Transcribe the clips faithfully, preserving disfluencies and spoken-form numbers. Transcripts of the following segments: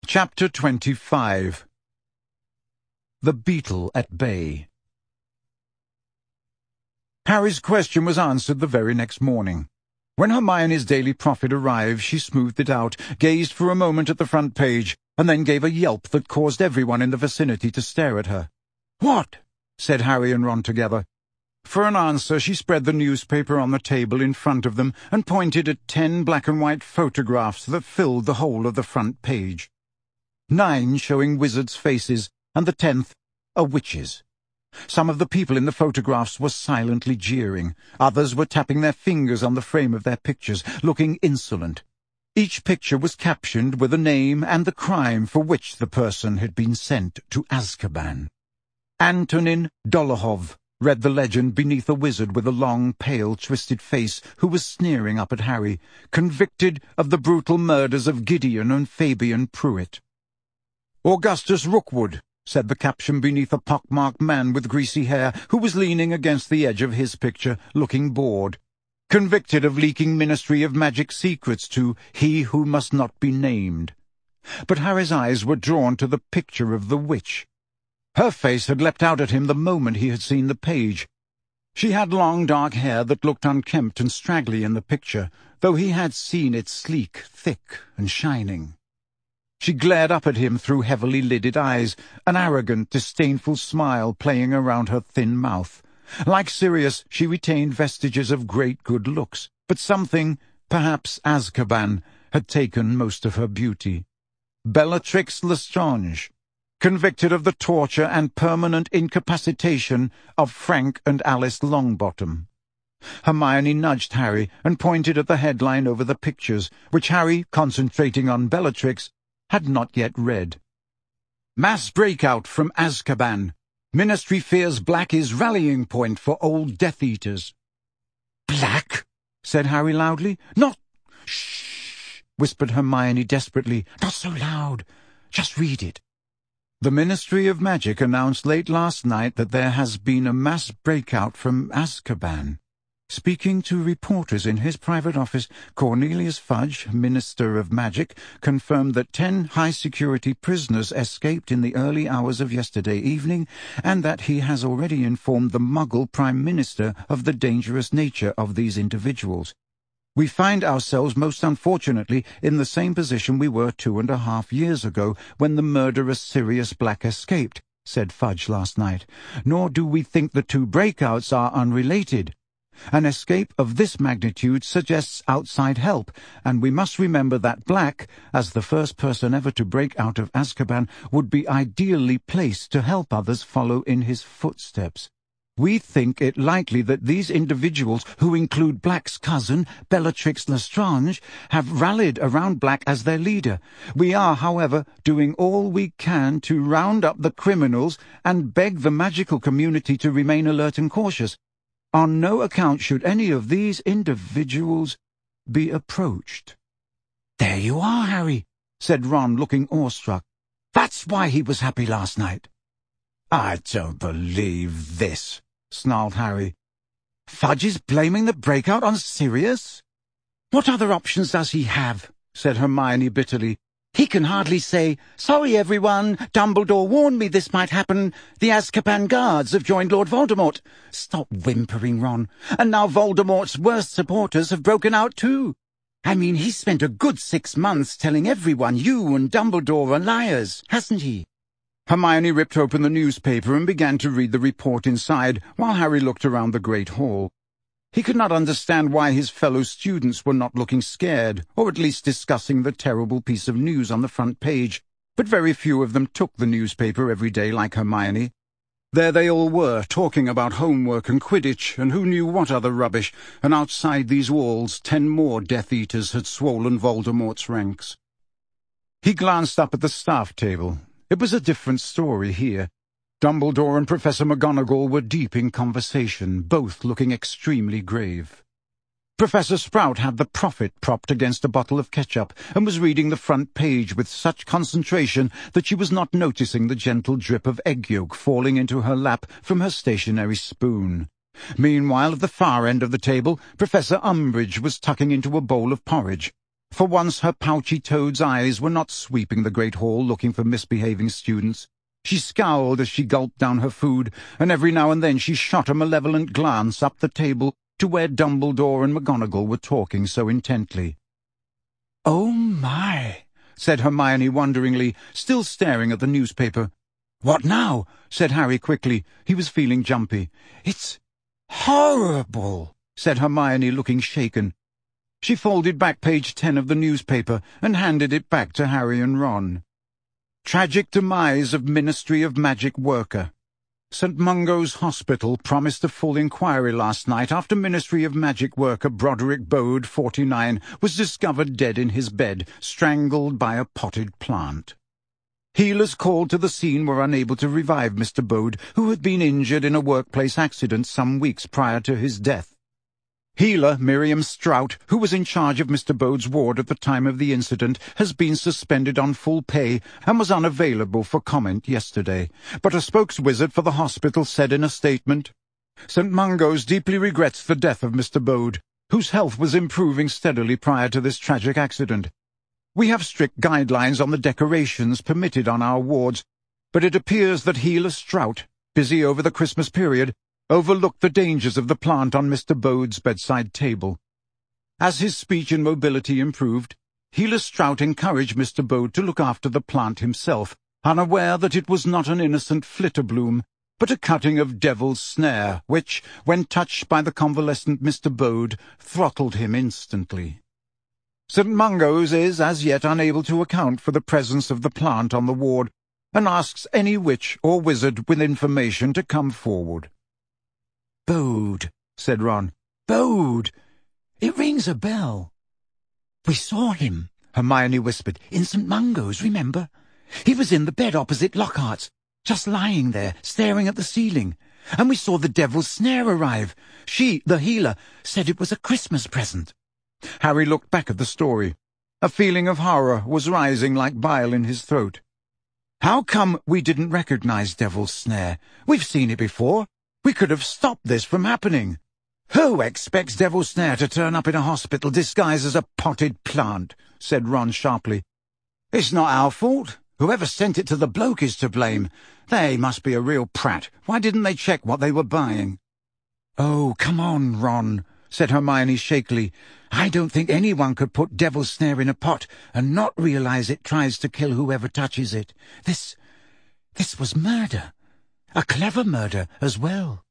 Chapter twenty-five. The Beetle at Bay. Harry's question was answered the very next morning. When Hermione's Daily Prophet arrived, she smoothed it out, gazed for a moment at the front page, and then gave a yelp that caused everyone in the vicinity to stare at her. "What?" said Harry and Ron together. For an answer, she spread the newspaper on the table in front of them and pointed at ten black-and-white photographs that filled the whole of the front page. Nine showing wizards' faces, and the tenth a witch's. Some of the people in the photographs were silently jeering. Others were tapping their fingers on the frame of their pictures, looking insolent. Each picture was captioned with a name and the crime for which the person had been sent to Azkaban. Antonin Dolohov, read the legend beneath a wizard with a long, pale, twisted face who was sneering up at Harry, convicted of the brutal murders of Gideon and Fabian Pruitt. Augustus Rookwood, said the caption beneath a pockmarked man with greasy hair who was leaning against the edge of his picture, looking bored. Convicted of leaking Ministry of Magic secrets to He Who Must Not Be Named. But Harry's eyes were drawn to the picture of the witch. Her face had leapt out at him the moment he had seen the page. She had long dark hair that looked unkempt and straggly in the picture, though he had seen it sleek, thick, and shining. She glared up at him through heavily lidded eyes, an arrogant, disdainful smile playing around her thin mouth. Like Sirius, she retained vestiges of great good looks, but something, perhaps Azkaban, had taken most of her beauty. Bellatrix Lestrange, convicted of the torture and permanent incapacitation of Frank and Alice Longbottom. Hermione nudged Harry and pointed at the headline over the pictures, which Harry, concentrating on Bellatrix, had not yet read. Mass breakout from Azkaban. Ministry fears Black is rallying point for old Death Eaters. Black? Said Harry loudly. Not... Shh, whispered Hermione desperately. Not so loud. Just read it. The Ministry of Magic announced late last night that there has been a mass breakout from Azkaban. Speaking to reporters in his private office, Cornelius Fudge, Minister of Magic, confirmed that ten high-security prisoners escaped in the early hours of yesterday evening, and that he has already informed the Muggle Prime Minister of the dangerous nature of these individuals. We find ourselves, most unfortunately, in the same position we were two and a half years ago, when the murderous Sirius Black escaped, said Fudge last night. Nor do we think the two breakouts are unrelated. An escape of this magnitude suggests outside help, and we must remember that Black, as the first person ever to break out of Azkaban, would be ideally placed to help others follow in his footsteps. We think it likely that these individuals, who include Black's cousin, Bellatrix Lestrange, have rallied around Black as their leader. We are, however, doing all we can to round up the criminals and beg the magical community to remain alert and cautious. On no account should any of these individuals be approached. There you are, Harry, said Ron, looking awestruck. That's why he was happy last night. I don't believe this, snarled Harry. Fudge is blaming the breakout on Sirius? What other options does he have? Said Hermione bitterly. He can hardly say, Sorry, everyone, Dumbledore warned me this might happen. The Azkaban guards have joined Lord Voldemort. Stop whimpering, Ron. And now Voldemort's worst supporters have broken out too. I mean, he's spent a good six months telling everyone you and Dumbledore are liars, hasn't he? Hermione ripped open the newspaper and began to read the report inside, while Harry looked around the great hall. He could not understand why his fellow students were not looking scared, or at least discussing the terrible piece of news on the front page, but very few of them took the newspaper every day like Hermione. There they all were, talking about homework and Quidditch, and who knew what other rubbish, and outside these walls ten more Death Eaters had swollen Voldemort's ranks. He glanced up at the staff table. It was a different story here. Dumbledore and Professor McGonagall were deep in conversation, both looking extremely grave. Professor Sprout had the Prophet propped against a bottle of ketchup and was reading the front page with such concentration that she was not noticing the gentle drip of egg yolk falling into her lap from her stationary spoon. Meanwhile, at the far end of the table, Professor Umbridge was tucking into a bowl of porridge. For once her pouchy toad's eyes were not sweeping the great hall looking for misbehaving students. She scowled as she gulped down her food, and every now and then she shot a malevolent glance up the table to where Dumbledore and McGonagall were talking so intently. "Oh, my," said Hermione wonderingly, still staring at the newspaper. "What now?" said Harry quickly. He was feeling jumpy. "It's horrible," said Hermione, looking shaken. She folded back page ten of the newspaper and handed it back to Harry and Ron. Tragic demise of Ministry of Magic worker. Saint Mungo's Hospital promised a full inquiry last night after Ministry of Magic worker Broderick Bode, forty-nine, was discovered dead in his bed, strangled by a potted plant. Healers called to the scene were unable to revive Mister Bode, who had been injured in a workplace accident some weeks prior to his death. Healer Miriam Strout, who was in charge of Mister Bode's ward at the time of the incident, has been suspended on full pay and was unavailable for comment yesterday. But a spokeswizard for the hospital said in a statement, "Saint Mungo's deeply regrets the death of Mister Bode, whose health was improving steadily prior to this tragic accident. We have strict guidelines on the decorations permitted on our wards, but it appears that Healer Strout, busy over the Christmas period, overlooked the dangers of the plant on Mister Bode's bedside table." As his speech and mobility improved, Healer Strout encouraged Mister Bode to look after the plant himself, unaware that it was not an innocent flitterbloom, but a cutting of Devil's Snare, which, when touched by the convalescent Mister Bode, throttled him instantly. Saint Mungo's is as yet unable to account for the presence of the plant on the ward, and asks any witch or wizard with information to come forward. "Bode," said Ron. "Bode. It rings a bell." "We saw him," Hermione whispered, "in Saint Mungo's, remember? He was in the bed opposite Lockhart's, just lying there, staring at the ceiling. And we saw the Devil's Snare arrive. She, the healer, said it was a Christmas present." Harry looked back at the story. A feeling of horror was rising like bile in his throat. "How come we didn't recognize Devil's Snare? We've seen it before. We could have stopped this from happening." "Who expects Devil's Snare to turn up in a hospital disguised as a potted plant?" said Ron sharply. "It's not our fault. Whoever sent it to the bloke is to blame. They must be a real prat. Why didn't they check what they were buying?" "Oh, come on, Ron," said Hermione shakily. "I don't think anyone could put Devil's Snare in a pot and not realize it tries to kill whoever touches it. This... this was murder. A clever murder as well.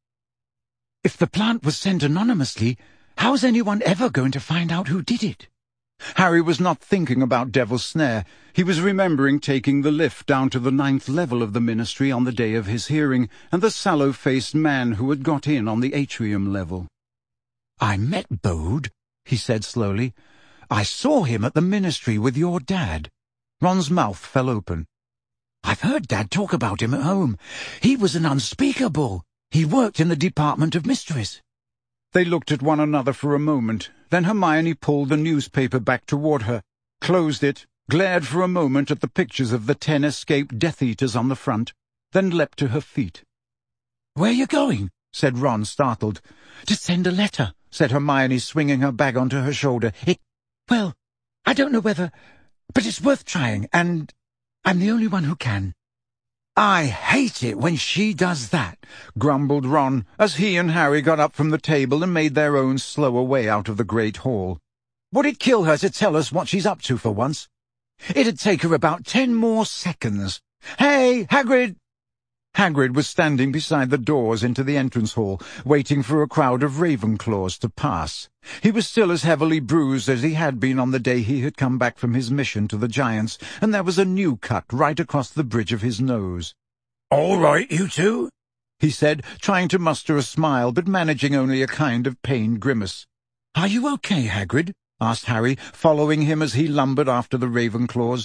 If the plant was sent anonymously, how's anyone ever going to find out who did it?" Harry was not thinking about Devil's Snare. He was remembering taking the lift down to the ninth level of the Ministry on the day of his hearing, and the sallow-faced man who had got in on the atrium level. "I met Bode," he said slowly. "I saw him at the Ministry with your dad." Ron's mouth fell open. "I've heard Dad talk about him at home. He was an unspeakable. He worked in the Department of Mysteries." They looked at one another for a moment. Then Hermione pulled the newspaper back toward her, closed it, glared for a moment at the pictures of the ten escaped Death Eaters on the front, then leapt to her feet. "Where are you going?" said Ron, startled. "To send a letter," said Hermione, swinging her bag onto her shoulder. It, well, I don't know whether, but it's worth trying, and I'm the only one who can." "I hate it when she does that," grumbled Ron, as he and Harry got up from the table and made their own slower way out of the great hall. "Would it kill her to tell us what she's up to for once? It'd take her about ten more seconds. Hey, Hagrid!" Hagrid was standing beside the doors into the entrance hall, waiting for a crowd of Ravenclaws to pass. He was still as heavily bruised as he had been on the day he had come back from his mission to the Giants, and there was a new cut right across the bridge of his nose. "All right, you two," he said, trying to muster a smile, but managing only a kind of pained grimace. "Are you okay, Hagrid?" asked Harry, following him as he lumbered after the Ravenclaws.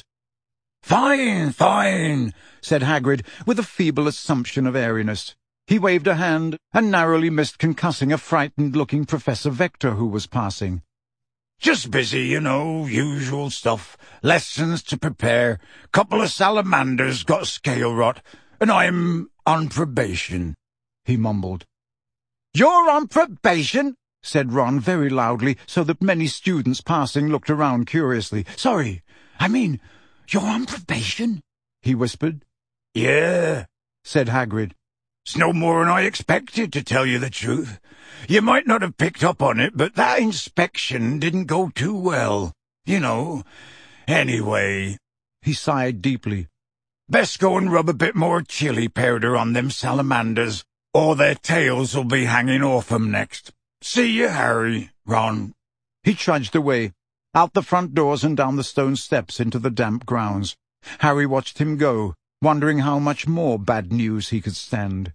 "Fine, fine," said Hagrid, with a feeble assumption of airiness. He waved a hand and narrowly missed concussing a frightened-looking Professor Vector who was passing. "Just busy, you know, usual stuff. Lessons to prepare. Couple of salamanders got scale rot, and I'm on probation," he mumbled. "You're on probation?" said Ron very loudly, so that many students passing looked around curiously. "Sorry, I mean, you're on probation?" he whispered. "Yeah," said Hagrid. "It's no more than I expected, to tell you the truth. You might not have picked up on it, but that inspection didn't go too well. You know. Anyway," he sighed deeply, "best go and rub a bit more chili powder on them salamanders, or their tails will be hanging off 'em next. See you, Harry, Ron." He trudged away, out the front doors and down the stone steps into the damp grounds. Harry watched him go, wondering how much more bad news he could stand.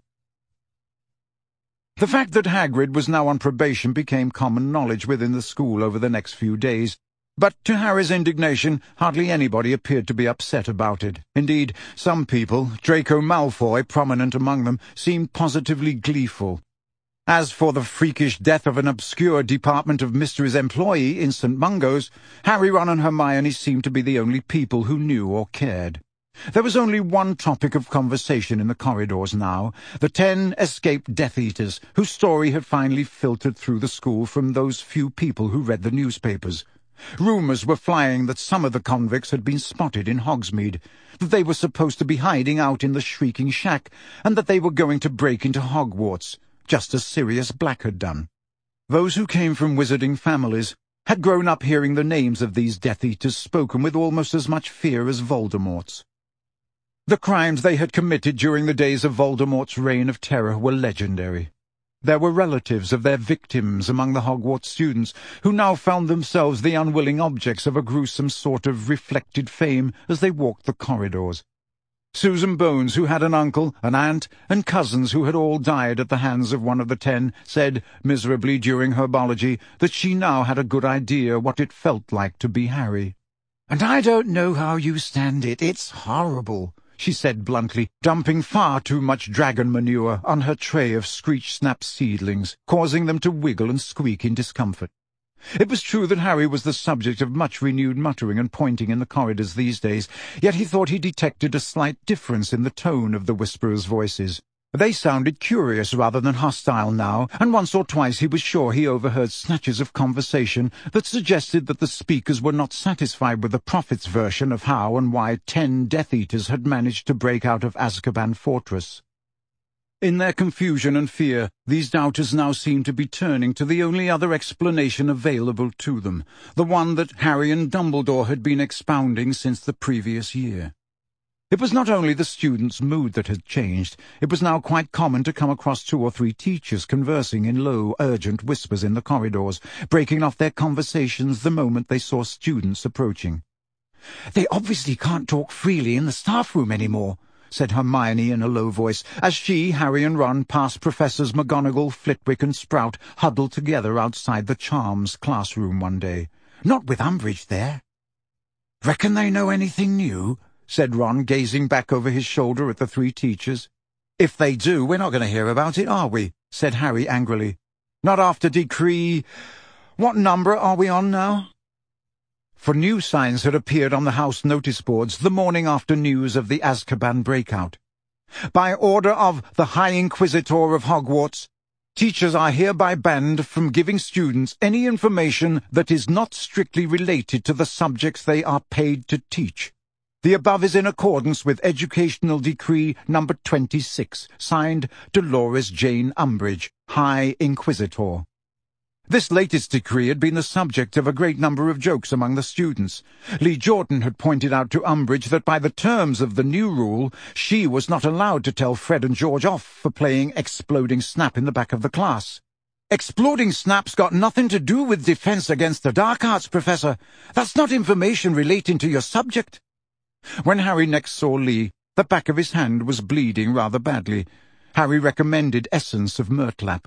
The fact that Hagrid was now on probation became common knowledge within the school over the next few days, but to Harry's indignation, hardly anybody appeared to be upset about it. Indeed, some people, Draco Malfoy prominent among them, seemed positively gleeful. As for the freakish death of an obscure Department of Mysteries employee in Saint Mungo's, Harry, Ron and Hermione seemed to be the only people who knew or cared. There was only one topic of conversation in the corridors now, the ten escaped Death Eaters, whose story had finally filtered through the school from those few people who read the newspapers. Rumours were flying that some of the convicts had been spotted in Hogsmeade, that they were supposed to be hiding out in the Shrieking Shack, and that they were going to break into Hogwarts, just as Sirius Black had done. Those who came from wizarding families had grown up hearing the names of these Death Eaters spoken with almost as much fear as Voldemort's. The crimes they had committed during the days of Voldemort's reign of terror were legendary. There were relatives of their victims among the Hogwarts students, who now found themselves the unwilling objects of a gruesome sort of reflected fame as they walked the corridors. Susan Bones, who had an uncle, an aunt, and cousins who had all died at the hands of one of the ten, said miserably during herbology that she now had a good idea what it felt like to be Harry. "And I don't know how you stand it. It's horrible," she said bluntly, dumping far too much dragon manure on her tray of Screech-Snap seedlings, causing them to wiggle and squeak in discomfort. It was true that Harry was the subject of much renewed muttering and pointing in the corridors these days, yet he thought he detected a slight difference in the tone of the whisperers' voices. They sounded curious rather than hostile now, and once or twice he was sure he overheard snatches of conversation that suggested that the speakers were not satisfied with the Prophet's version of how and why ten Death Eaters had managed to break out of Azkaban Fortress. In their confusion and fear, these doubters now seemed to be turning to the only other explanation available to them, the one that Harry and Dumbledore had been expounding since the previous year. It was not only the students' mood that had changed. It was now quite common to come across two or three teachers conversing in low, urgent whispers in the corridors, breaking off their conversations the moment they saw students approaching. "They obviously can't talk freely in the staff room anymore," said Hermione in a low voice, as she, Harry and Ron passed Professors McGonagall, Flitwick and Sprout huddled together outside the Charms classroom one day. "Not with Umbridge there." "Reckon they know anything new?" said Ron, gazing back over his shoulder at the three teachers. "If they do, we're not going to hear about it, are we?" said Harry angrily. "Not after Decree... What number are we on now?" For new signs had appeared on the house notice boards the morning after news of the Azkaban breakout. "By order of the High Inquisitor of Hogwarts, teachers are hereby banned from giving students any information that is not strictly related to the subjects they are paid to teach. The above is in accordance with Educational Decree number twenty-six, signed Dolores Jane Umbridge, High Inquisitor." This latest decree had been the subject of a great number of jokes among the students. Lee Jordan had pointed out to Umbridge that by the terms of the new rule, she was not allowed to tell Fred and George off for playing Exploding Snap in the back of the class. "Exploding Snap's got nothing to do with defense against the dark arts, Professor. That's not information relating to your subject." When Harry next saw Lee, the back of his hand was bleeding rather badly. Harry recommended essence of Murtlap.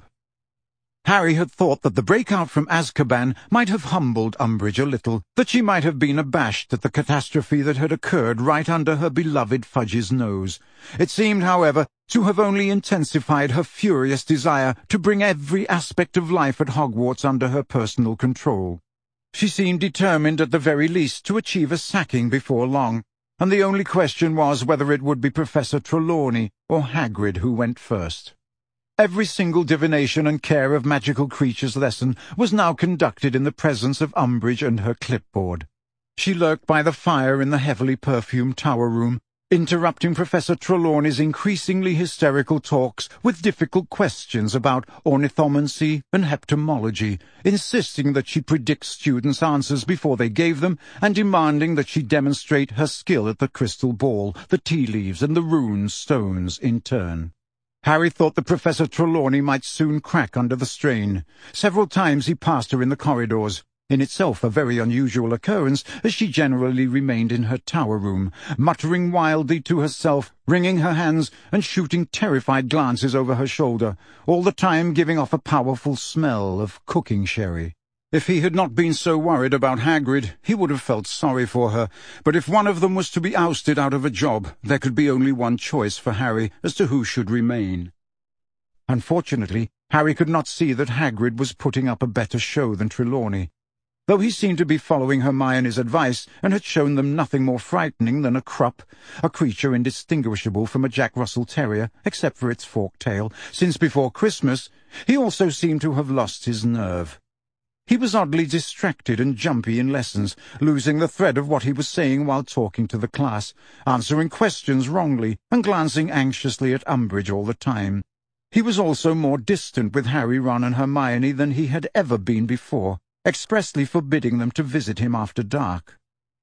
Harry had thought that the breakout from Azkaban might have humbled Umbridge a little, that she might have been abashed at the catastrophe that had occurred right under her beloved Fudge's nose. It seemed, however, to have only intensified her furious desire to bring every aspect of life at Hogwarts under her personal control. She seemed determined at the very least to achieve a sacking before long, and the only question was whether it would be Professor Trelawney or Hagrid who went first. Every single divination and care of magical creatures lesson was now conducted in the presence of Umbridge and her clipboard. She lurked by the fire in the heavily perfumed tower room, interrupting Professor Trelawney's increasingly hysterical talks with difficult questions about ornithomancy and heptomology, insisting that she predict students' answers before they gave them, and demanding that she demonstrate her skill at the crystal ball, the tea leaves, and the rune stones in turn. Harry thought that Professor Trelawney might soon crack under the strain. Several times he passed her in the corridors, in itself a very unusual occurrence, as she generally remained in her tower room, muttering wildly to herself, wringing her hands, and shooting terrified glances over her shoulder, all the time giving off a powerful smell of cooking sherry. If he had not been so worried about Hagrid, he would have felt sorry for her, but if one of them was to be ousted out of a job, there could be only one choice for Harry as to who should remain. Unfortunately, Harry could not see that Hagrid was putting up a better show than Trelawney. Though he seemed to be following Hermione's advice, and had shown them nothing more frightening than a Krupp, a creature indistinguishable from a Jack Russell Terrier, except for its forked tail, since before Christmas, he also seemed to have lost his nerve. He was oddly distracted and jumpy in lessons, losing the thread of what he was saying while talking to the class, answering questions wrongly, and glancing anxiously at Umbridge all the time. He was also more distant with Harry, Ron, and Hermione than he had ever been before, expressly forbidding them to visit him after dark.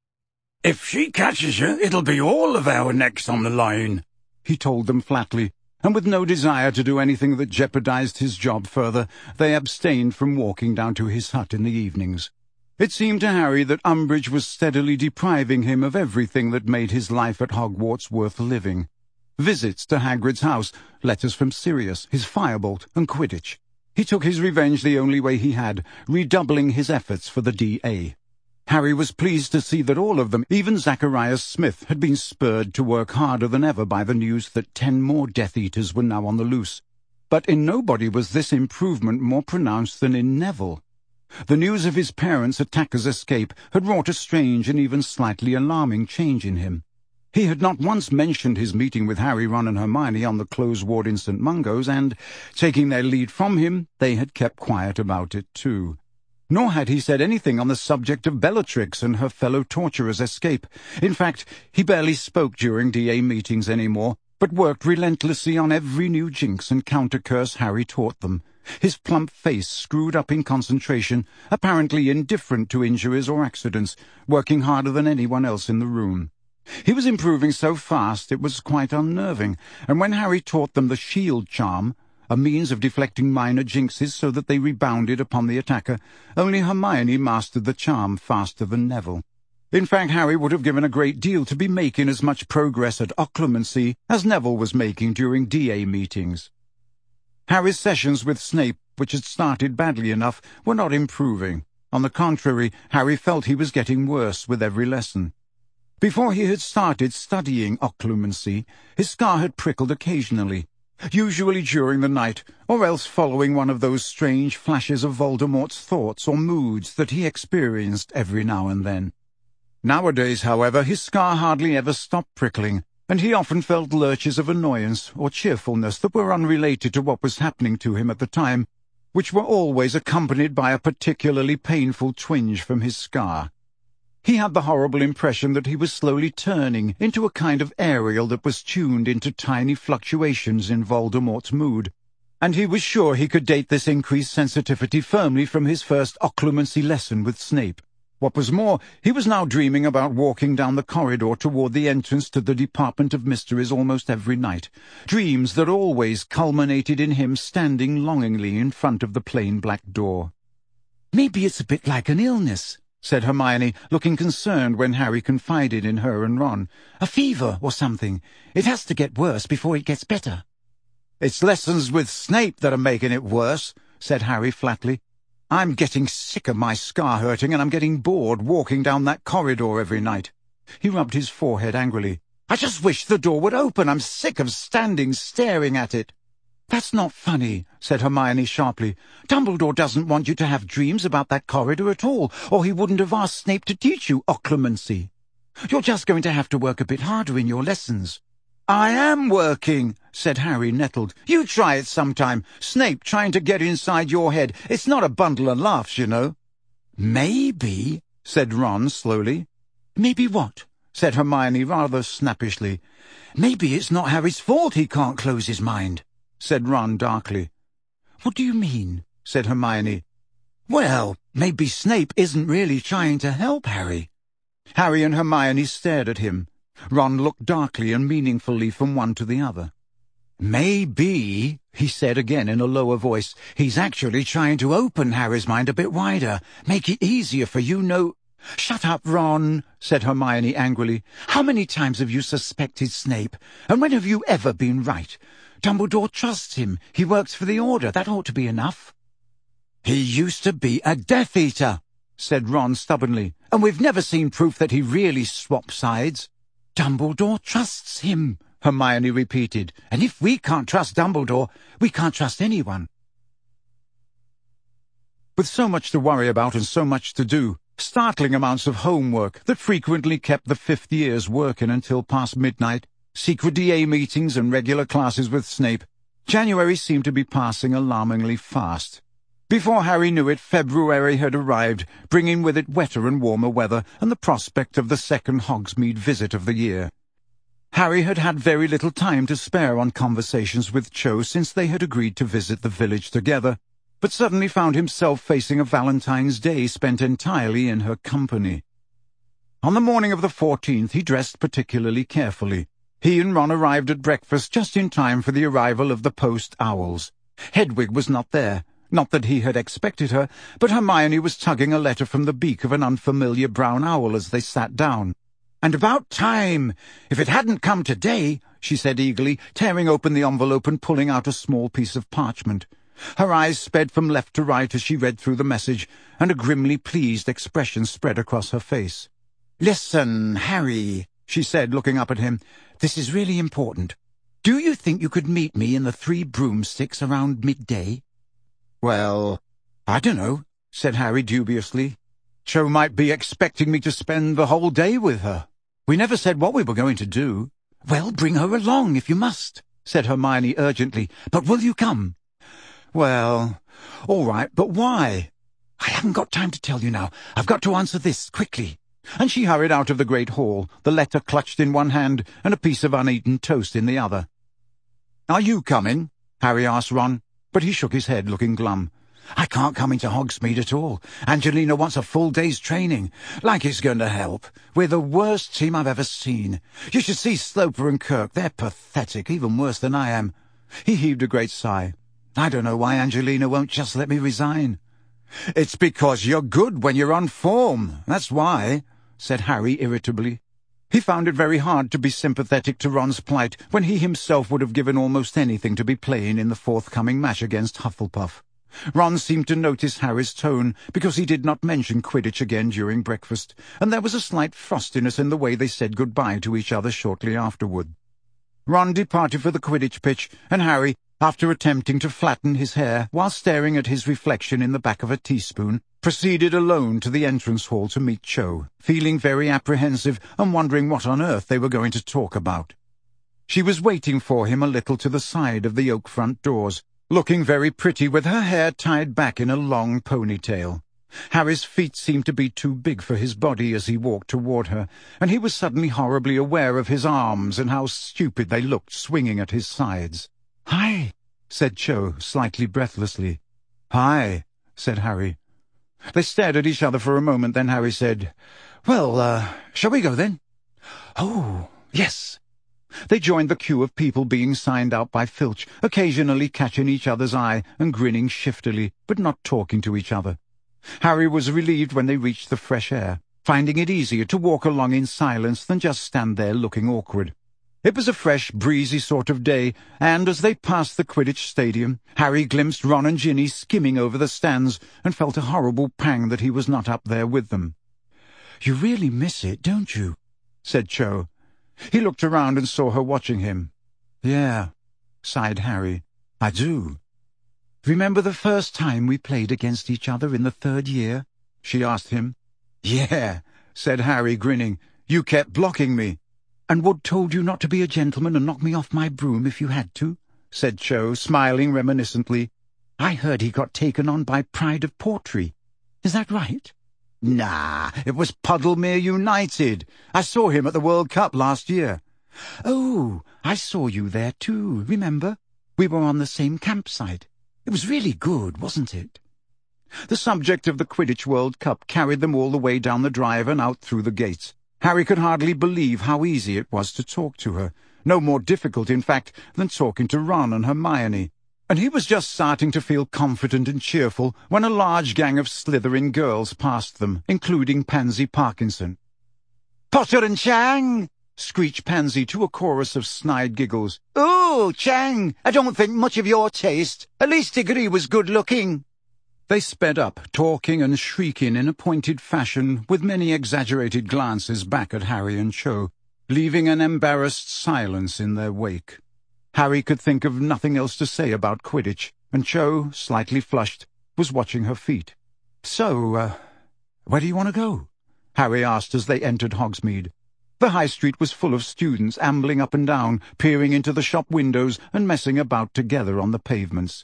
"If she catches you, it'll be all of our necks on the line," he told them flatly, and with no desire to do anything that jeopardized his job further, they abstained from walking down to his hut in the evenings. It seemed to Harry that Umbridge was steadily depriving him of everything that made his life at Hogwarts worth living. Visits to Hagrid's house, letters from Sirius, his firebolt, and Quidditch. He took his revenge the only way he had, redoubling his efforts for the D A Harry was pleased to see that all of them, even Zacharias Smith, had been spurred to work harder than ever by the news that ten more Death Eaters were now on the loose. But in nobody was this improvement more pronounced than in Neville. The news of his parents' attacker's escape had wrought a strange and even slightly alarming change in him. He had not once mentioned his meeting with Harry, Ron, and Hermione on the close ward in Saint Mungo's, and, taking their lead from him, they had kept quiet about it too. Nor had he said anything on the subject of Bellatrix and her fellow torturer's escape. In fact, he barely spoke during D A meetings any more, but worked relentlessly on every new jinx and counter-curse Harry taught them, his plump face screwed up in concentration, apparently indifferent to injuries or accidents, working harder than anyone else in the room. He was improving so fast it was quite unnerving, and when Harry taught them the shield charm, a means of deflecting minor jinxes so that they rebounded upon the attacker, only Hermione mastered the charm faster than Neville. In fact, Harry would have given a great deal to be making as much progress at occlumency as Neville was making during D A meetings. Harry's sessions with Snape, which had started badly enough, were not improving. On the contrary, Harry felt he was getting worse with every lesson. Before he had started studying occlumency, his scar had prickled occasionally, usually during the night, or else following one of those strange flashes of Voldemort's thoughts or moods that he experienced every now and then. Nowadays, however, his scar hardly ever stopped prickling, and he often felt lurches of annoyance or cheerfulness that were unrelated to what was happening to him at the time, which were always accompanied by a particularly painful twinge from his scar. He had the horrible impression that he was slowly turning into a kind of Ariel that was tuned into tiny fluctuations in Voldemort's mood, and he was sure he could date this increased sensitivity firmly from his first occlumency lesson with Snape. What was more, he was now dreaming about walking down the corridor toward the entrance to the Department of Mysteries almost every night, dreams that always culminated in him standing longingly in front of the plain black door. "Maybe it's a bit like an illness," said Hermione, looking concerned when Harry confided in her and Ron. "A fever or something. It has to get worse before it gets better." "It's lessons with Snape that are making it worse," said Harry flatly. "I'm getting sick of my scar hurting, and I'm getting bored walking down that corridor every night." He rubbed his forehead angrily. "I just wish the door would open. I'm sick of standing staring at it." "That's not funny," said Hermione sharply. "Dumbledore doesn't want you to have dreams about that corridor at all, or he wouldn't have asked Snape to teach you occlumency. You're just going to have to work a bit harder in your lessons." I am working, said Harry, nettled. You try it sometime. Snape trying to get inside your head. It's not a bundle of laughs, you know. Maybe, said Ron slowly. Maybe what? Said Hermione rather snappishly. Maybe it's not Harry's fault he can't close his mind, said Ron darkly. What do you mean? Said Hermione. Well, maybe Snape isn't really trying to help Harry. Harry and Hermione stared at him. Ron looked darkly and meaningfully from one to the other. Maybe, he said again in a lower voice, he's actually trying to open Harry's mind a bit wider, make it easier for you know— Shut up, Ron, said Hermione angrily. How many times have you suspected Snape? And when have you ever been right? Dumbledore trusts him. He works for the Order. That ought to be enough. He used to be a Death Eater, said Ron stubbornly, and we've never seen proof that he really swapped sides. Dumbledore trusts him, Hermione repeated, and if we can't trust Dumbledore, we can't trust anyone. With so much to worry about and so much to do, startling amounts of homework that frequently kept the fifth years working until past midnight, secret D A meetings and regular classes with Snape, January seemed to be passing alarmingly fast. Before Harry knew it, February had arrived, bringing with it wetter and warmer weather and the prospect of the second Hogsmeade visit of the year. Harry had had very little time to spare on conversations with Cho since they had agreed to visit the village together, but suddenly found himself facing a Valentine's Day spent entirely in her company. On the morning of the fourteenth he dressed particularly carefully. He and Ron arrived at breakfast just in time for the arrival of the post owls. Hedwig was not there. Not that he had expected her, but Hermione was tugging a letter from the beak of an unfamiliar brown owl as they sat down. "And about time! If it hadn't come today," she said eagerly, tearing open the envelope and pulling out a small piece of parchment. Her eyes sped from left to right as she read through the message, and a grimly pleased expression spread across her face. "Listen, Harry," she said, looking up at him. "This is really important. Do you think you could meet me in the Three Broomsticks around midday?" "Well, I don't know," said Harry dubiously. "Cho might be expecting me to spend the whole day with her. We never said what we were going to do." "Well, bring her along if you must," said Hermione urgently. "But will you come?" "Well, all right, but why?" "I haven't got time to tell you now. I've got to answer this, quickly." And she hurried out of the great hall, the letter clutched in one hand and a piece of uneaten toast in the other. "Are you coming?" Harry asked Ron, but he shook his head, looking glum. "I can't come into Hogsmeade at all. Angelina wants a full day's training. Like it's going to help. We're the worst team I've ever seen. You should see Sloper and Kirk. They're pathetic, even worse than I am." He heaved a great sigh. "I don't know why Angelina won't just let me resign." "It's because you're good when you're on form, that's why," said Harry irritably. He found it very hard to be sympathetic to Ron's plight when he himself would have given almost anything to be playing in the forthcoming match against Hufflepuff. Ron seemed to notice Harry's tone because he did not mention Quidditch again during breakfast, and there was a slight frostiness in the way they said goodbye to each other shortly afterward. Ron departed for the Quidditch pitch, and Harry, after attempting to flatten his hair while staring at his reflection in the back of a teaspoon, proceeded alone to the entrance hall to meet Cho, feeling very apprehensive and wondering what on earth they were going to talk about. She was waiting for him a little to the side of the oak front doors, looking very pretty with her hair tied back in a long ponytail. Harry's feet seemed to be too big for his body as he walked toward her, and he was suddenly horribly aware of his arms and how stupid they looked swinging at his sides. "Hi," said Cho, slightly breathlessly. "Hi," said Harry. They stared at each other for a moment, then Harry said, "Well, uh, shall we go then?" "Oh, yes." They joined the queue of people being signed out by Filch, occasionally catching each other's eye and grinning shiftily, but not talking to each other. Harry was relieved when they reached the fresh air, finding it easier to walk along in silence than just stand there looking awkward. It was a fresh, breezy sort of day, and as they passed the Quidditch stadium, Harry glimpsed Ron and Ginny skimming over the stands and felt a horrible pang that he was not up there with them. "You really miss it, don't you?" said Cho. He looked around and saw her watching him. "Yeah," sighed Harry, "I do." "Remember the first time we played against each other in the third year?" she asked him. "Yeah," said Harry, grinning. "You kept blocking me." "And Wood told you not to be a gentleman and knock me off my broom if you had to?" said Cho, smiling reminiscently. "I heard he got taken on by Pride of Portree. Is that right?" "Nah, it was Puddlemere United. I saw him at the World Cup last year." "Oh, I saw you there too, remember? We were on the same campsite. It was really good, wasn't it?" The subject of the Quidditch World Cup carried them all the way down the drive and out through the gates. Harry could hardly believe how easy it was to talk to her, no more difficult, in fact, than talking to Ron and Hermione, and he was just starting to feel confident and cheerful when a large gang of Slytherin girls passed them, including Pansy Parkinson. "Potter and Chang!" screeched Pansy to a chorus of snide giggles. "Oh, Chang, I don't think much of your taste. At least Diggory was good-looking." They sped up, talking and shrieking in a pointed fashion, with many exaggerated glances back at Harry and Cho, leaving an embarrassed silence in their wake. Harry could think of nothing else to say about Quidditch, and Cho, slightly flushed, was watching her feet. "So, uh, where do you want to go?" Harry asked as they entered Hogsmeade. The high street was full of students ambling up and down, peering into the shop windows and messing about together on the pavements.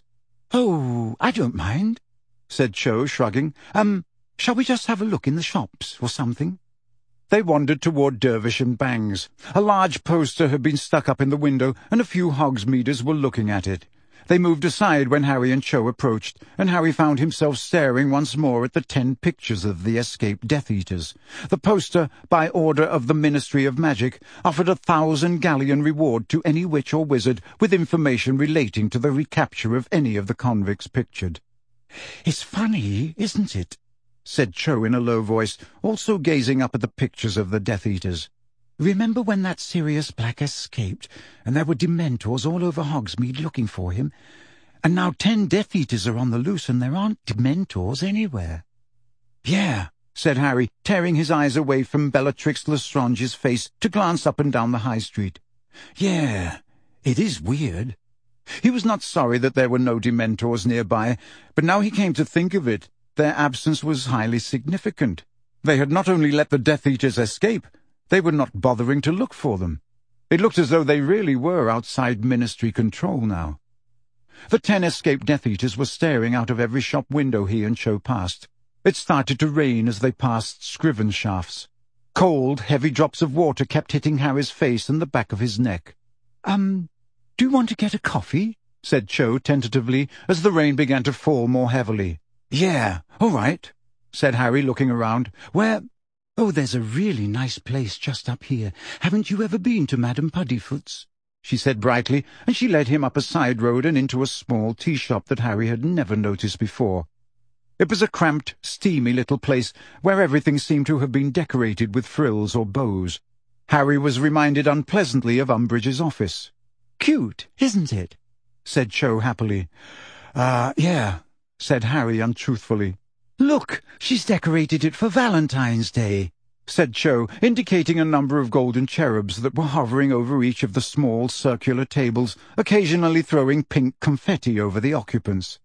"Oh, I don't mind," said Cho, shrugging. Um, shall we just have a look in the shops or something?" They wandered toward Dervish and Bangs. A large poster had been stuck up in the window, and a few Hogsmeaders were looking at it. They moved aside when Harry and Cho approached, and Harry found himself staring once more at the ten pictures of the escaped Death Eaters. The poster, by order of the Ministry of Magic, offered a thousand galleon reward to any witch or wizard with information relating to the recapture of any of the convicts pictured. "It's funny, isn't it?" said Cho in a low voice, also gazing up at the pictures of the Death Eaters. "Remember when that Sirius Black escaped, and there were Dementors all over Hogsmeade looking for him? And now ten Death Eaters are on the loose, and there aren't Dementors anywhere." "Yeah," said Harry, tearing his eyes away from Bellatrix Lestrange's face to glance up and down the high street. "Yeah, it is weird." He was not sorry that there were no Dementors nearby, but now he came to think of it, their absence was highly significant. They had not only let the Death Eaters escape, they were not bothering to look for them. It looked as though they really were outside Ministry control now. The ten escaped Death Eaters were staring out of every shop window he and Cho passed. It started to rain as they passed Scriven shafts. Cold, heavy drops of water kept hitting Harry's face and the back of his neck. Um... "Do you want to get a coffee?" said Cho tentatively, as the rain began to fall more heavily. "Yeah, all right," said Harry, looking around. "Where—" "Oh, there's a really nice place just up here. Haven't you ever been to Madame Puddifoot's?" she said brightly, and she led him up a side road and into a small tea shop that Harry had never noticed before. It was a cramped, steamy little place where everything seemed to have been decorated with frills or bows. Harry was reminded unpleasantly of Umbridge's office. "Cute, isn't it?" said Cho happily. Uh, yeah, said Harry untruthfully. "Look, she's decorated it for Valentine's Day," said Cho, indicating a number of golden cherubs that were hovering over each of the small circular tables, occasionally throwing pink confetti over the occupants.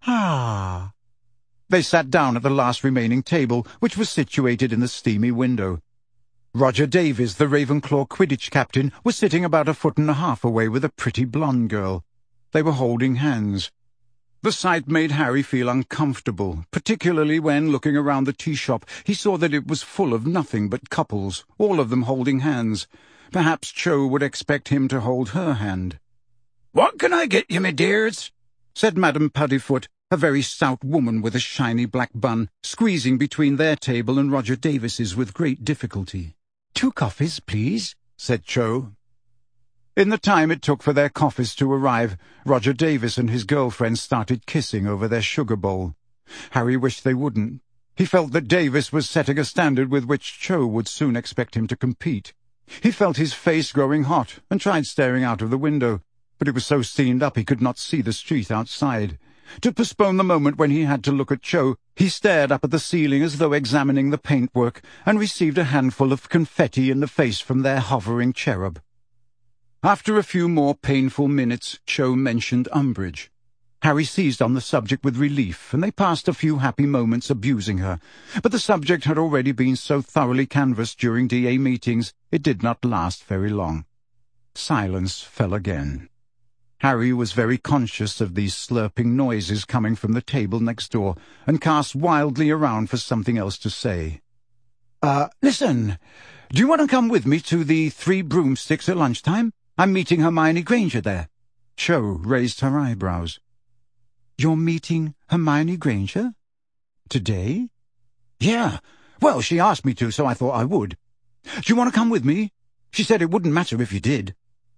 "Ah." They sat down at the last remaining table, which was situated in the steamy window. Roger Davies, the Ravenclaw Quidditch captain, was sitting about a foot and a half away with a pretty blonde girl. They were holding hands. The sight made Harry feel uncomfortable, particularly when, looking around the tea shop, he saw that it was full of nothing but couples, all of them holding hands. Perhaps Cho would expect him to hold her hand. "What can I get you, me dears?" said Madame Puddifoot, a very stout woman with a shiny black bun, squeezing between their table and Roger Davis's with great difficulty. "Two coffees, please," said Cho. In the time it took for their coffees to arrive, Roger Davis and his girlfriend started kissing over their sugar bowl. Harry wished they wouldn't. He felt that Davis was setting a standard with which Cho would soon expect him to compete. He felt his face growing hot and tried staring out of the window, but it was so steamed up he could not see the street outside. To postpone the moment when he had to look at Cho, he stared up at the ceiling as though examining the paintwork, and received a handful of confetti in the face from their hovering cherub. After a few more painful minutes, Cho mentioned Umbridge. Harry seized on the subject with relief, and they passed a few happy moments abusing her. But the subject had already been so thoroughly canvassed during D A meetings, it did not last very long. Silence fell again. Harry was very conscious of these slurping noises coming from the table next door, and cast wildly around for something else to say. Uh, listen, do you want to come with me to the Three Broomsticks at lunchtime? I'm meeting Hermione Granger there. Cho raised her eyebrows. You're meeting Hermione Granger? Today? Yeah. Well, she asked me to, so I thought I would. Do you want to come with me? She said it wouldn't matter if you did.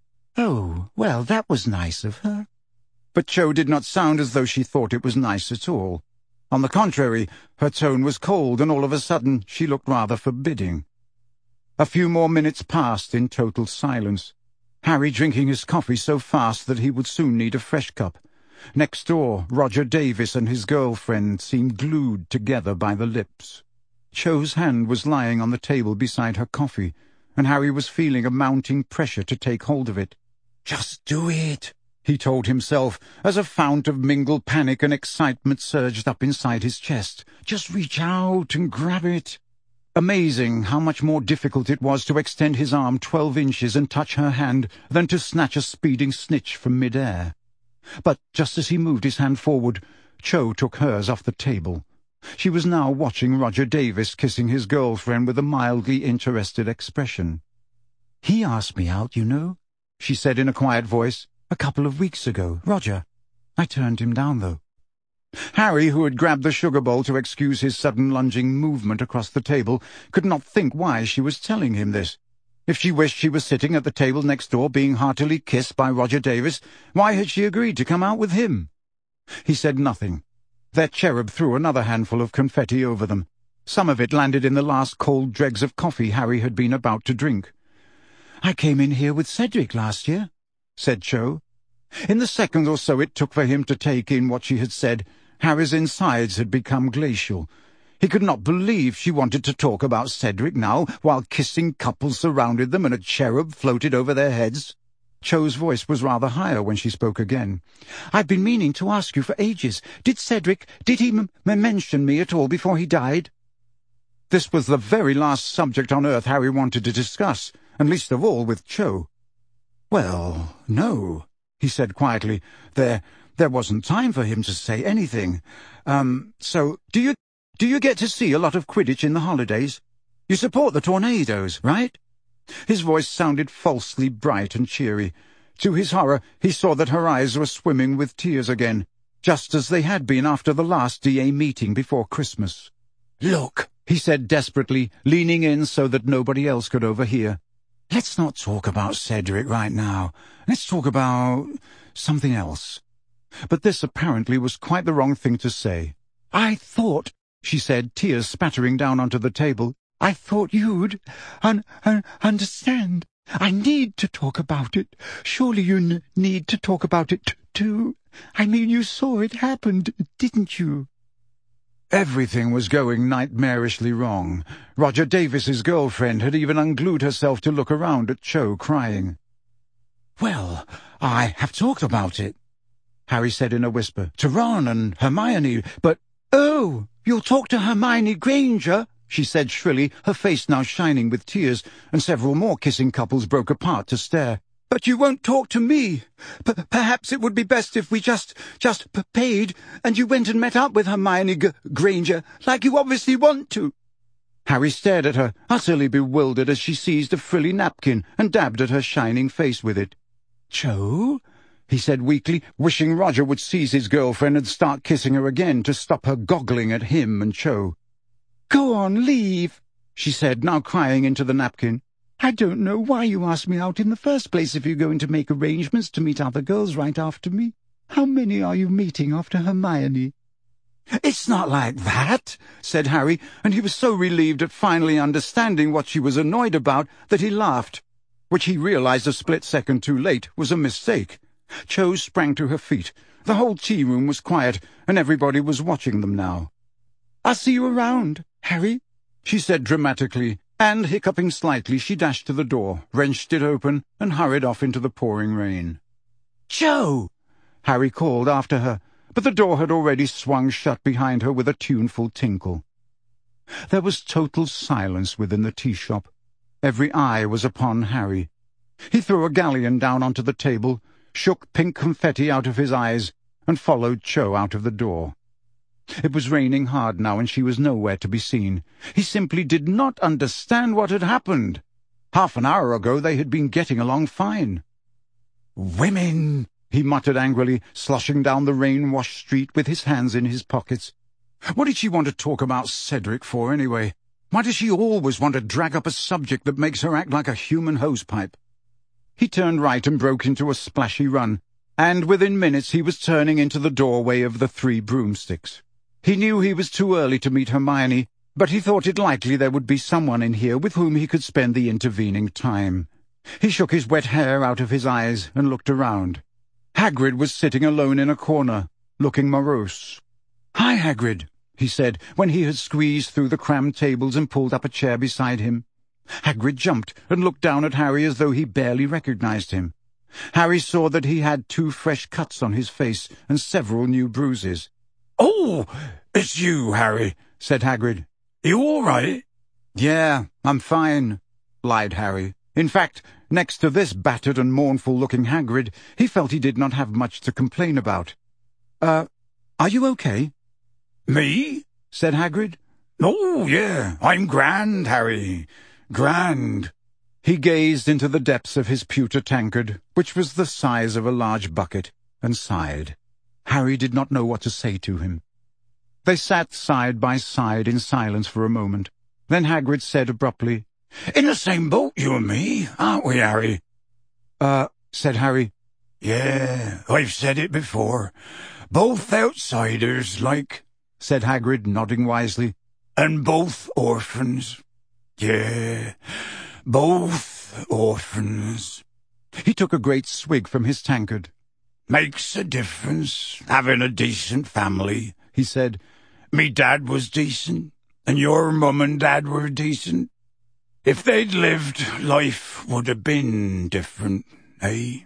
Oh, well, that was nice of her. But Cho did not sound as though she thought it was nice at all. On the contrary, her tone was cold, and all of a sudden she looked rather forbidding. A few more minutes passed in total silence, Harry drinking his coffee so fast that he would soon need a fresh cup. Next door, Roger Davis and his girlfriend seemed glued together by the lips. Cho's hand was lying on the table beside her coffee, and Harry was feeling a mounting pressure to take hold of it. "Just do it," he told himself, as a fount of mingled panic and excitement surged up inside his chest. "Just reach out and grab it." Amazing how much more difficult it was to extend his arm twelve inches and touch her hand than to snatch a speeding snitch from mid-air. But just as he moved his hand forward, Cho took hers off the table. She was now watching Roger Davis kissing his girlfriend with a mildly interested expression. "He asked me out, you know," she said in a quiet voice, "a couple of weeks ago, Roger. I turned him down, though." Harry, who had grabbed the sugar bowl to excuse his sudden lunging movement across the table, could not think why she was telling him this. If she wished she was sitting at the table next door being heartily kissed by Roger Davis, why had she agreed to come out with him? He said nothing. Their cherub threw another handful of confetti over them. Some of it landed in the last cold dregs of coffee Harry had been about to drink. "I came in here with Cedric last year," said Cho. In the second or so it took for him to take in what she had said, Harry's insides had become glacial. He could not believe she wanted to talk about Cedric now, while kissing couples surrounded them and a cherub floated over their heads. Cho's voice was rather higher when she spoke again. "I've been meaning to ask you for ages. Did Cedric, did he m mention me at all before he died?" This was the very last subject on earth Harry wanted to discuss, and least of all with Cho. "Well, no," he said quietly. There, there wasn't time for him to say anything. Um, so, do you, do you get to see a lot of Quidditch in the holidays? You support the Tornadoes, right?" His voice sounded falsely bright and cheery. To his horror, he saw that her eyes were swimming with tears again, just as they had been after the last D A meeting before Christmas. "Look," he said desperately, leaning in so that nobody else could overhear. "Let's not talk about Cedric right now. Let's talk about something else." But this apparently was quite the wrong thing to say. "I thought," she said, tears spattering down onto the table, "I thought you'd un un understand. I need to talk about it. Surely you n need to talk about it, too. I mean, you saw it happen, didn't you?" Everything was going nightmarishly wrong. Roger Davis's girlfriend had even unglued herself to look around at Cho crying. "Well, I have talked about it," Harry said in a whisper, "to Ron and Hermione, but—" "Oh, you'll talk to Hermione Granger?" she said shrilly, her face now shining with tears, and several more kissing couples broke apart to stare. "But you won't talk to me. P perhaps it would be best if we just, just p paid, and you went and met up with Hermione G Granger, like you obviously want to." Harry stared at her, utterly bewildered, as she seized a frilly napkin and dabbed at her shining face with it. "Cho?" he said weakly, wishing Roger would seize his girlfriend and start kissing her again to stop her goggling at him and Cho. "Go on, leave," she said, now crying into the napkin. "I don't know why you asked me out in the first place if you're going to make arrangements to meet other girls right after me. How many are you meeting after Hermione?" "It's not like that," said Harry, and he was so relieved at finally understanding what she was annoyed about that he laughed, which he realized a split second too late was a mistake. Cho sprang to her feet. The whole tea-room was quiet, and everybody was watching them now. "I'll see you around, Harry," she said dramatically, and, hiccuping slightly, she dashed to the door, wrenched it open, and hurried off into the pouring rain. "Cho!" Harry called after her, but the door had already swung shut behind her with a tuneful tinkle. There was total silence within the tea shop. Every eye was upon Harry. He threw a galleon down onto the table, shook pink confetti out of his eyes, and followed Cho out of the door. It was raining hard now, and she was nowhere to be seen. He simply did not understand what had happened. Half an hour ago they had been getting along fine. "Women!" he muttered angrily, sloshing down the rain-washed street with his hands in his pockets. What did she want to talk about Cedric for, anyway? Why does she always want to drag up a subject that makes her act like a human hosepipe? He turned right and broke into a splashy run, and within minutes he was turning into the doorway of the Three Broomsticks. He knew he was too early to meet Hermione, but he thought it likely there would be someone in here with whom he could spend the intervening time. He shook his wet hair out of his eyes and looked around. Hagrid was sitting alone in a corner, looking morose. "Hi, Hagrid," he said, when he had squeezed through the crammed tables and pulled up a chair beside him. Hagrid jumped and looked down at Harry as though he barely recognized him. Harry saw that he had two fresh cuts on his face and several new bruises. "Oh, it's you, Harry," said Hagrid. "You all right?" "Yeah, I'm fine," lied Harry. In fact, next to this battered and mournful-looking Hagrid, he felt he did not have much to complain about. Uh, are you okay?" "Me?" said Hagrid. "Oh, yeah, I'm grand, Harry. Grand." He gazed into the depths of his pewter tankard, which was the size of a large bucket, and sighed. Harry did not know what to say to him. They sat side by side in silence for a moment. Then Hagrid said abruptly, "In the same boat, you and me, aren't we, Harry?" Uh, said Harry. "Yeah, I've said it before. Both outsiders, like," said Hagrid, nodding wisely. "And both orphans. Yeah, both orphans." He took a great swig from his tankard. "Makes a difference, having a decent family," he said. "Me dad was decent, and your mum and dad were decent. If they'd lived, life would have been different, eh?"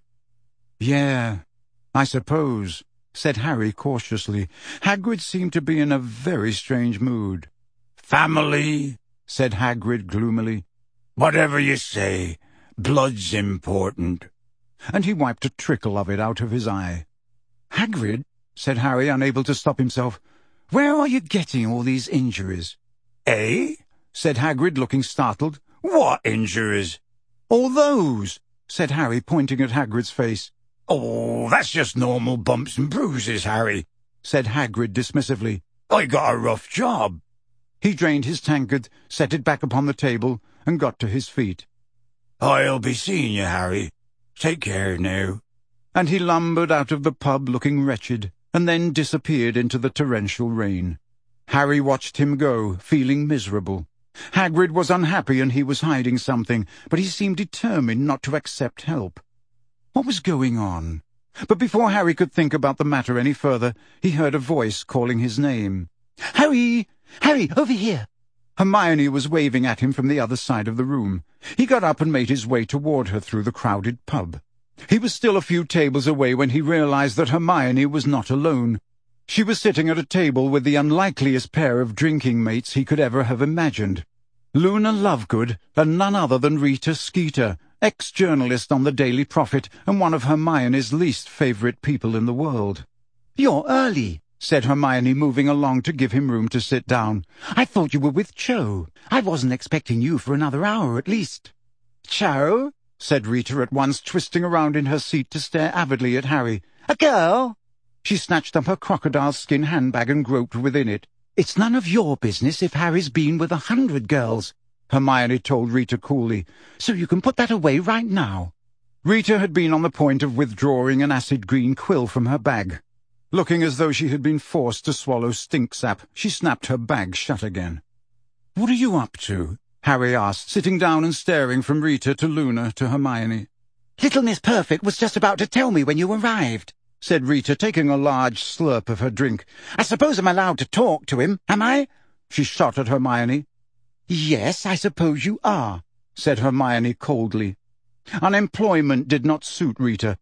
"Yeah, I suppose," said Harry cautiously. Hagrid seemed to be in a very strange mood. "Family," said Hagrid gloomily. "Whatever you say, blood's important." And he wiped a trickle of it out of his eye. "Hagrid," said Harry, unable to stop himself, "where are you getting all these injuries?" "Eh?" said Hagrid, looking startled. "What injuries?" "All those," said Harry, pointing at Hagrid's face. "Oh, that's just normal bumps and bruises, Harry," said Hagrid dismissively. "I got a rough job." He drained his tankard, set it back upon the table, and got to his feet. "I'll be seeing you, Harry. Take care now." And he lumbered out of the pub looking wretched, and then disappeared into the torrential rain. Harry watched him go, feeling miserable. Hagrid was unhappy and he was hiding something, but he seemed determined not to accept help. What was going on? But before Harry could think about the matter any further, he heard a voice calling his name. "Harry! Harry, over here!" Hermione was waving at him from the other side of the room. He got up and made his way toward her through the crowded pub. He was still a few tables away when he realized that Hermione was not alone. She was sitting at a table with the unlikeliest pair of drinking mates he could ever have imagined. Luna Lovegood, and none other than Rita Skeeter, ex-journalist on the Daily Prophet and one of Hermione's least favourite people in the world. "You're early," said Hermione, moving along to give him room to sit down. "I thought you were with Cho. I wasn't expecting you for another hour at least." "Cho?" said Rita at once, twisting around in her seat to stare avidly at Harry. "A girl?" She snatched up her crocodile skin handbag and groped within it. "It's none of your business if Harry's been with a hundred girls," Hermione told Rita coolly, "so you can put that away right now." Rita had been on the point of withdrawing an acid-green quill from her bag. Looking as though she had been forced to swallow stink sap, she snapped her bag shut again. "What are you up to?" Harry asked, sitting down and staring from Rita to Luna to Hermione. "Little Miss Perfect was just about to tell me when you arrived," said Rita, taking a large slurp of her drink. "I suppose I'm allowed to talk to him, am I?" She shot at Hermione. "Yes, I suppose you are," said Hermione coldly. Unemployment did not suit Rita.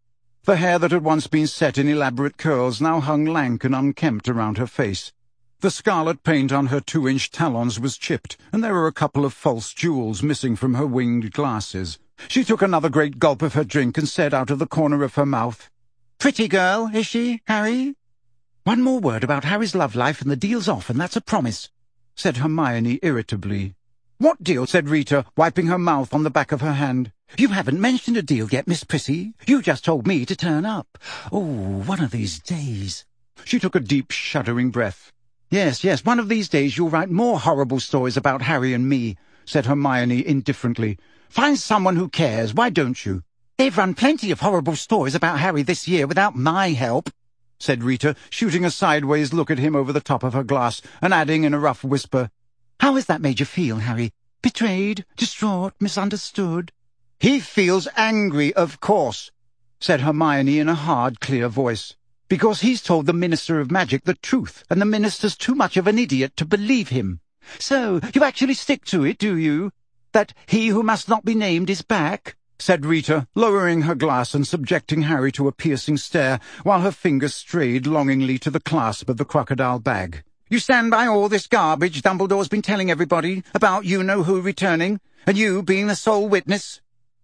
The hair that had once been set in elaborate curls now hung lank and unkempt around her face. The scarlet paint on her two-inch talons was chipped, and there were a couple of false jewels missing from her winged glasses. She took another great gulp of her drink and said out of the corner of her mouth, "Pretty girl, is she, Harry?" "One more word about Harry's love life and the deal's off, and that's a promise," said Hermione irritably. "What deal?" said Rita, wiping her mouth on the back of her hand. "You haven't mentioned a deal yet, Miss Prissy. You just told me to turn up. Oh, one of these days." She took a deep, shuddering breath. "Yes, yes, one of these days you'll write more horrible stories about Harry and me," said Hermione indifferently. "Find someone who cares, why don't you?" "They've run plenty of horrible stories about Harry this year without my help," said Rita, shooting a sideways look at him over the top of her glass, and adding in a rough whisper, "How has that made you feel, Harry? Betrayed, distraught, misunderstood?" "He feels angry, of course," said Hermione in a hard, clear voice, "because he's told the Minister of Magic the truth, and the Minister's too much of an idiot to believe him." "So you actually stick to it, do you? That he who must not be named is back?" said Rita, lowering her glass and subjecting Harry to a piercing stare, while her fingers strayed longingly to the clasp of the crocodile bag. "You stand by all this garbage Dumbledore's been telling everybody about you-know-who returning, and you being the sole witness?"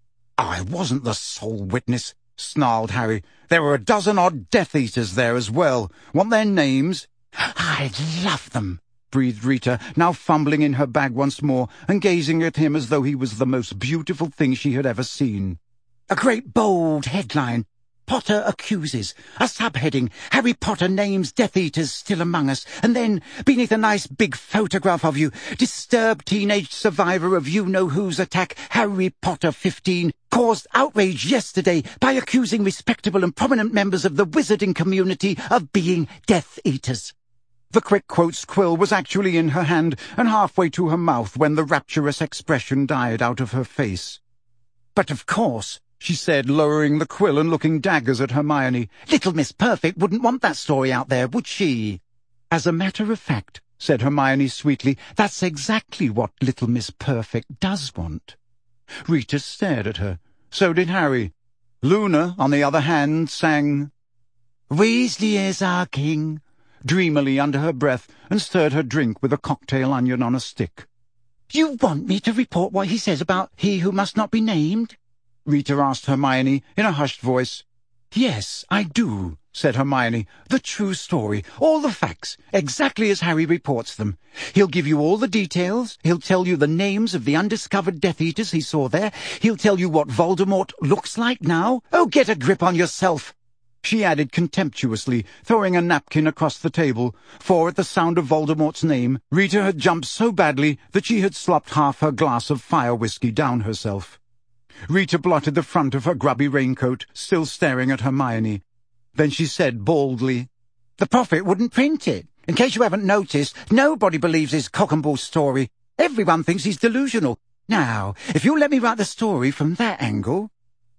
"I wasn't the sole witness," snarled Harry. "There were a dozen odd Death Eaters there as well. Want their names?" "I'd love them," breathed Rita, now fumbling in her bag once more and gazing at him as though he was the most beautiful thing she had ever seen. "A great bold headline. Potter accuses. A subheading. Harry Potter names Death Eaters still among us. And then, beneath a nice big photograph of you, disturbed teenage survivor of you-know-who's attack, Harry Potter fifteen, caused outrage yesterday by accusing respectable and prominent members of the wizarding community of being Death Eaters." The quick quotes quill was actually in her hand and halfway to her mouth when the rapturous expression died out of her face. "But of course," she said, lowering the quill and looking daggers at Hermione, "Little Miss Perfect wouldn't want that story out there, would she?" "As a matter of fact," said Hermione sweetly, "that's exactly what Little Miss Perfect does want." Rita stared at her. So did Harry. Luna, on the other hand, sang "Weasley is our king," dreamily under her breath, and stirred her drink with a cocktail onion on a stick. "You want me to report what he says about he who must not be named?" Rita asked Hermione in a hushed voice. "Yes, I do," said Hermione. "The true story, all the facts, exactly as Harry reports them. He'll give you all the details. He'll tell you the names of the undiscovered Death Eaters he saw there. He'll tell you what Voldemort looks like now. Oh, get a grip on yourself!" she added contemptuously, throwing a napkin across the table, for at the sound of Voldemort's name, Rita had jumped so badly that she had slopped half her glass of fire whiskey down herself. Rita blotted the front of her grubby raincoat, still staring at Hermione. Then she said baldly, "The Prophet wouldn't print it. In case you haven't noticed, nobody believes his cock and bull story. Everyone thinks he's delusional. Now, if you'll let me write the story from that angle—"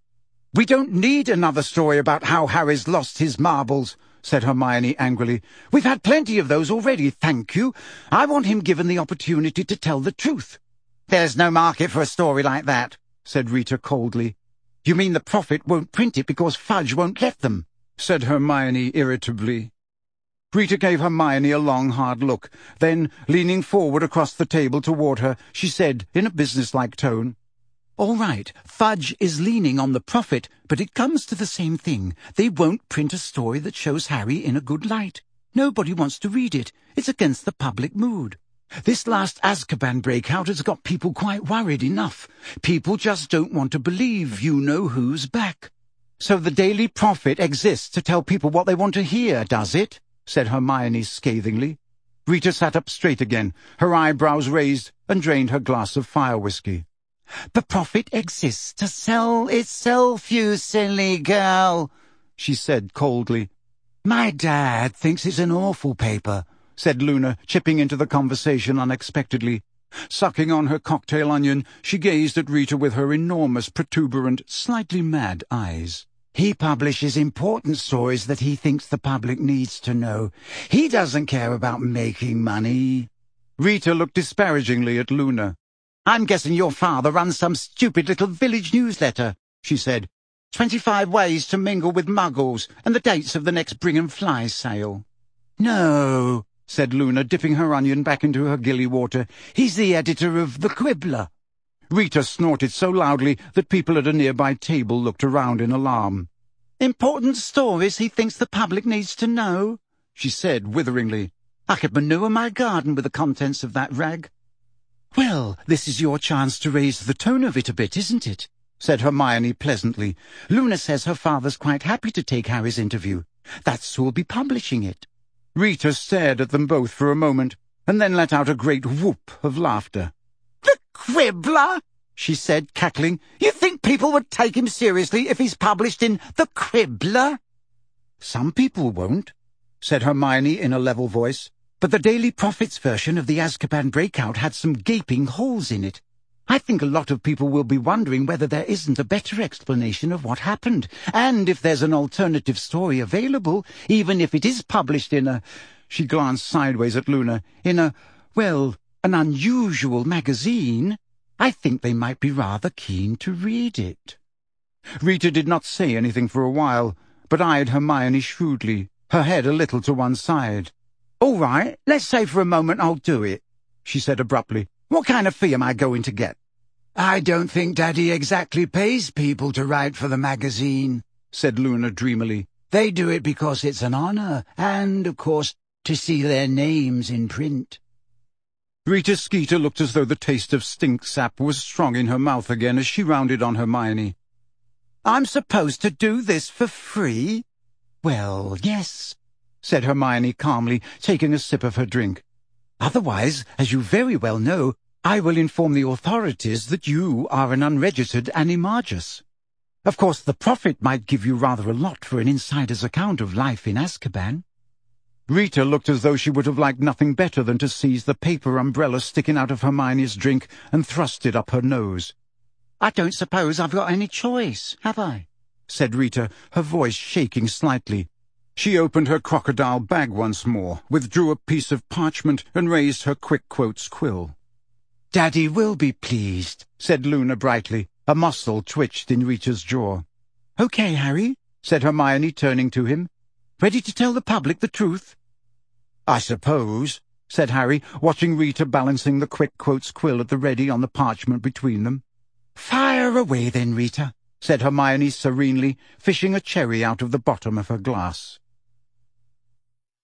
"We don't need another story about how Harry's lost his marbles," said Hermione angrily. "We've had plenty of those already, thank you. I want him given the opportunity to tell the truth." "There's no market for a story like that," said Rita coldly. "You mean the Prophet won't print it because Fudge won't let them?" said Hermione irritably. Rita gave Hermione a long, hard look. Then, leaning forward across the table toward her, she said in a businesslike tone, "All right, Fudge is leaning on the Prophet, but it comes to the same thing. They won't print a story that shows Harry in a good light. Nobody wants to read it. It's against the public mood. This last Azkaban breakout has got people quite worried enough. People just don't want to believe you-know-who's back." "So the Daily Prophet exists to tell people what they want to hear, does it?" said Hermione scathingly. Rita sat up straight again, her eyebrows raised, and drained her glass of fire whiskey. "The Prophet exists to sell itself, you silly girl," she said coldly. "My dad thinks it's an awful paper," said Luna, chipping into the conversation unexpectedly. Sucking on her cocktail onion, she gazed at Rita with her enormous, protuberant, slightly mad eyes. "He publishes important stories that he thinks the public needs to know. He doesn't care about making money." Rita looked disparagingly at Luna. "I'm guessing your father runs some stupid little village newsletter," she said. Twenty-five ways to mingle with muggles, and the dates of the next Bring and Fly sale. No, said Luna, dipping her onion back into her gilly water. He's the editor of The Quibbler. Rita snorted so loudly that people at a nearby table looked around in alarm. Important stories he thinks the public needs to know, she said witheringly. I could manure my garden with the contents of that rag. Well, this is your chance to raise the tone of it a bit, isn't it? Said Hermione pleasantly. Luna says her father's quite happy to take Harry's interview. That's who'll be publishing it. Rita stared at them both for a moment, and then let out a great whoop of laughter. The Quibbler, she said, cackling. You think people would take him seriously if he's published in The Quibbler? Some people won't, said Hermione in a level voice. But the Daily Prophet's version of the Azkaban Breakout had some gaping holes in it. I think a lot of people will be wondering whether there isn't a better explanation of what happened, and if there's an alternative story available, even if it is published in a— she glanced sideways at Luna— in a, well, an unusual magazine. I think they might be rather keen to read it. Rita did not say anything for a while, but eyed Hermione shrewdly, her head a little to one side. All right, let's say for a moment I'll do it, she said abruptly. What kind of fee am I going to get? I don't think Daddy exactly pays people to write for the magazine, said Luna dreamily. They do it because it's an honour, and, of course, to see their names in print. Rita Skeeter looked as though the taste of stink sap was strong in her mouth again as she rounded on Hermione. I'm supposed to do this for free? Well, yes, said Hermione calmly, taking a sip of her drink. Otherwise, as you very well know, I will inform the authorities that you are an unregistered animagus. Of course, the Prophet might give you rather a lot for an insider's account of life in Azkaban. Rita looked as though she would have liked nothing better than to seize the paper umbrella sticking out of Hermione's drink and thrust it up her nose. I don't suppose I've got any choice, have I? Said Rita, her voice shaking slightly. She opened her crocodile bag once more, withdrew a piece of parchment, and raised her quick quotes quill. Daddy will be pleased, said Luna brightly. A muscle twitched in Rita's jaw. Okay, Harry, said Hermione, turning to him. Ready to tell the public the truth? I suppose, said Harry, watching Rita balancing the quick quotes quill at the ready on the parchment between them. Fire away then, Rita, said Hermione serenely, fishing a cherry out of the bottom of her glass.